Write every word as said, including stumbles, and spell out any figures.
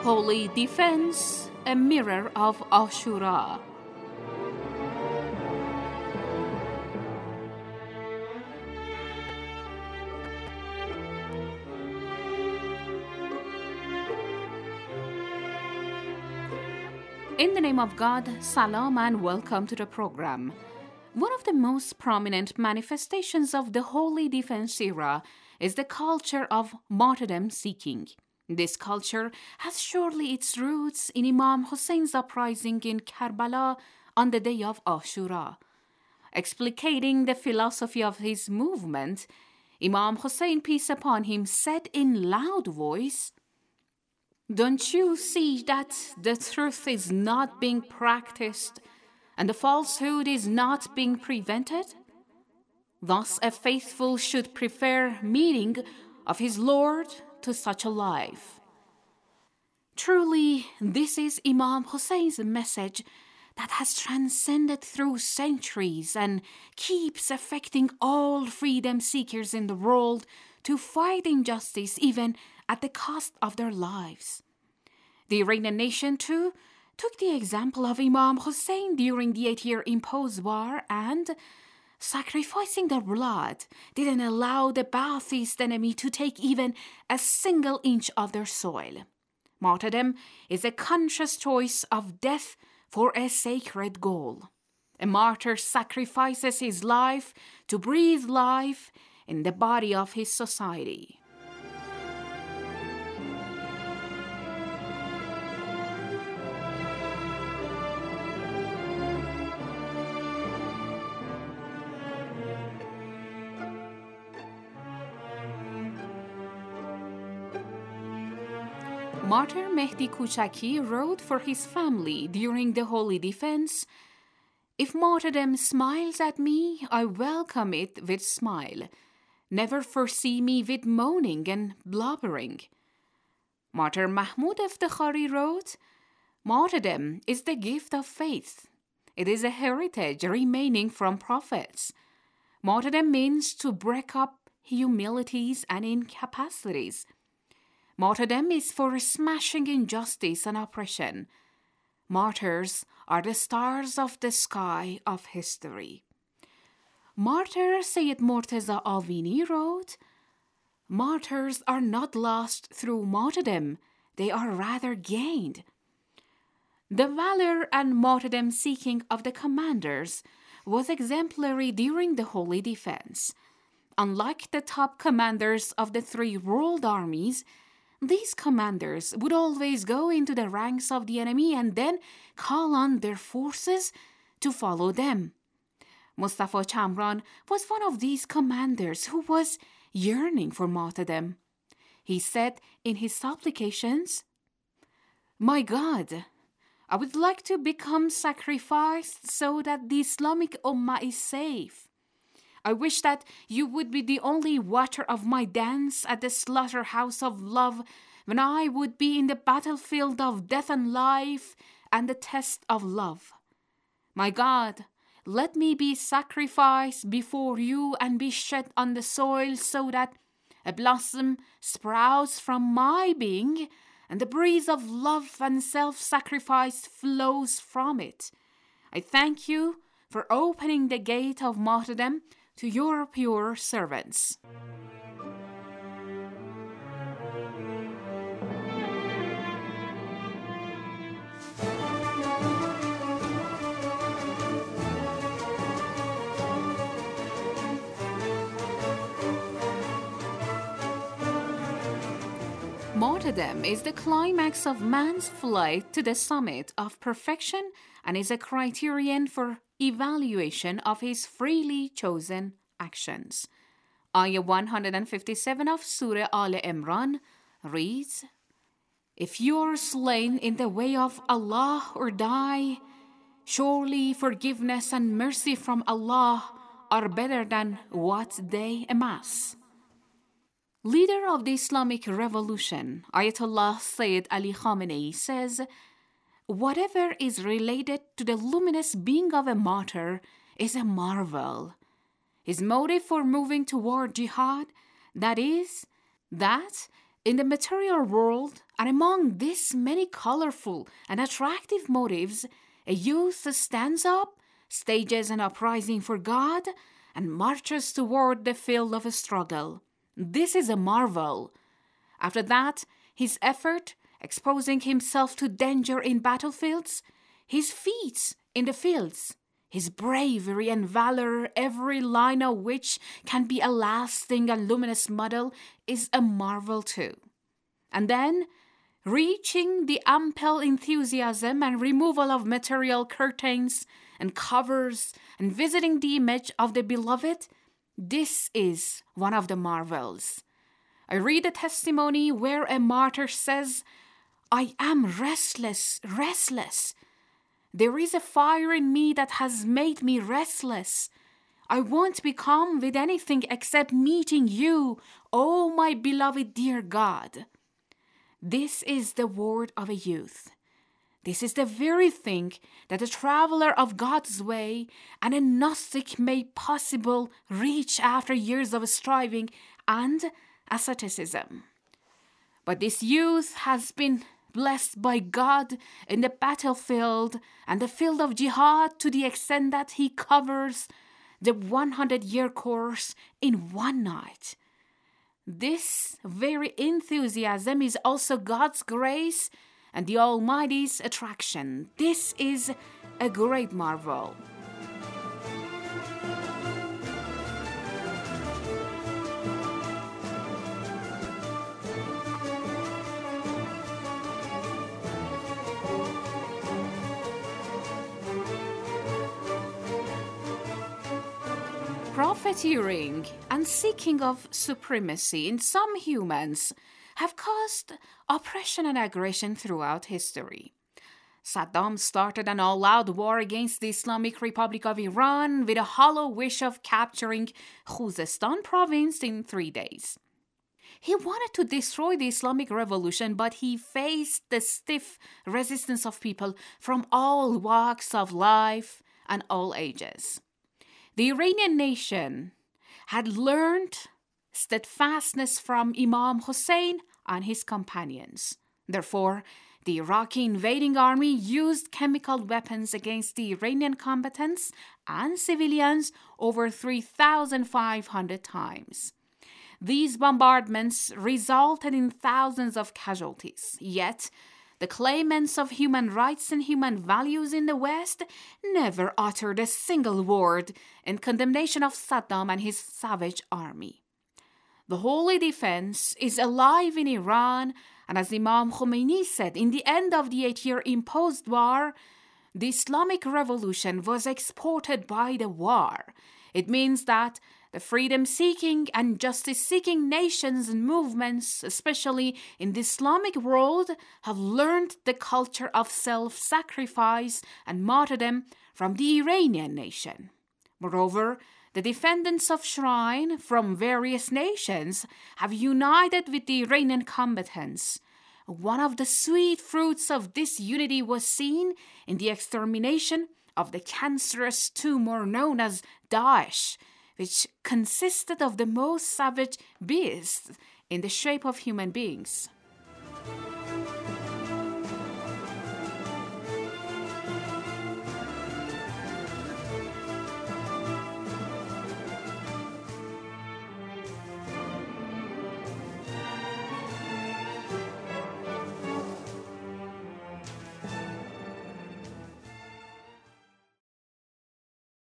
Holy Defense, a mirror of Ashura. In the name of God, salam and welcome to the program. One of the most prominent manifestations of the Holy Defense era is the culture of martyrdom seeking. This culture has surely its roots in Imam Hussein's uprising in Karbala on the day of Ashura. Explicating the philosophy of his movement, Imam Hussein, peace upon him, said in loud voice, "Don't you see that the truth is not being practiced and the falsehood is not being prevented? Thus a faithful should prefer meeting of his Lord to such a life." Truly, this is Imam Hussein's message that has transcended through centuries and keeps affecting all freedom seekers in the world to fight injustice even at the cost of their lives. The Iranian nation, too, took the example of Imam Hussein during the eight-year imposed war and, sacrificing their blood, didn't allow the Ba'athist enemy to take even a single inch of their soil. Martyrdom is a conscious choice of death for a sacred goal. A martyr sacrifices his life to breathe life in the body of his society. Martyr Mehdi Kuchaki wrote for his family during the Holy Defense, "If martyrdom smiles at me, I welcome it with smile. Never foresee me with moaning and blubbering." Martyr Mahmoud Eftekhari wrote, "Martyrdom is the gift of faith. It is a heritage remaining from prophets. Martyrdom means to break up humilities and incapacities. Martyrdom is for smashing injustice and oppression. Martyrs are the stars of the sky of history." Martyr Sayyid Murtaza Avini wrote, "Martyrs are not lost through martyrdom, they are rather gained." The valor and martyrdom seeking of the commanders was exemplary during the Holy Defense. Unlike the top commanders of the three world armies, these commanders would always go into the ranks of the enemy and then call on their forces to follow them. Mustafa Chamran was one of these commanders who was yearning for martyrdom. He said in his supplications, "My God, I would like to become sacrificed so that the Islamic Ummah is safe. I wish that you would be the only watcher of my dance at the slaughterhouse of love when I would be in the battlefield of death and life and the test of love. My God, let me be sacrificed before you and be shed on the soil so that a blossom sprouts from my being and the breeze of love and self-sacrifice flows from it. I thank you for opening the gate of martyrdom to your pure servants." Martyrdom is the climax of man's flight to the summit of perfection and is a criterion for evaluation of his freely chosen actions. Ayah one hundred fifty-seven of Surah Al Imran reads, "If you are slain in the way of Allah or die, surely forgiveness and mercy from Allah are better than what they amass." Leader of the Islamic Revolution, Ayatollah Sayyid Ali Khamenei says, "Whatever is related to the luminous being of a martyr is a marvel. His motive for moving toward jihad, that is, that In the material world, and among these many colorful and attractive motives, a youth stands up, stages an uprising for God, and marches toward the field of a struggle. This is a marvel. After that, his effort, exposing himself to danger in battlefields, his feats in the fields, his bravery and valor, every line of which can be a lasting and luminous model, is a marvel too. And then, reaching the ample enthusiasm and removal of material curtains and covers and visiting the image of the beloved, this is one of the marvels. I read a testimony where a martyr says, "I am restless, restless. There is a fire in me that has made me restless. I won't be calm with anything except meeting you, oh my beloved dear God." This is the word of a youth. This is the very thing that a traveler of God's way and a Gnostic may possible reach after years of striving and asceticism. But this youth has been blessed by God in the battlefield and the field of jihad to the extent that he covers the one hundred year course in one night. This very enthusiasm is also God's grace and the Almighty's attraction. This is a great marvel. Profiteering and seeking of supremacy in some humans have caused oppression and aggression throughout history. Saddam started an all-out war against the Islamic Republic of Iran with a hollow wish of capturing Khuzestan province in three days. He wanted to destroy the Islamic Revolution, but he faced the stiff resistance of people from all walks of life and all ages. The Iranian nation had learned steadfastness from Imam Hussein and his companions. Therefore, the Iraqi invading army used chemical weapons against the Iranian combatants and civilians over three thousand five hundred times. These bombardments resulted in thousands of casualties, yet the claimants of human rights and human values in the West never uttered a single word in condemnation of Saddam and his savage army. The Holy Defense is alive in Iran, and as Imam Khomeini said, in the end of the eight-year imposed war, the Islamic Revolution was exported by the war. It means that the freedom-seeking and justice-seeking nations and movements, especially in the Islamic world, have learned the culture of self-sacrifice and martyrdom from the Iranian nation. Moreover, the defendants of Shrine from various nations have united with the Iranian combatants. One of the sweet fruits of this unity was seen in the extermination of the cancerous tumor known as Daesh, which consisted of the most savage beasts in the shape of human beings.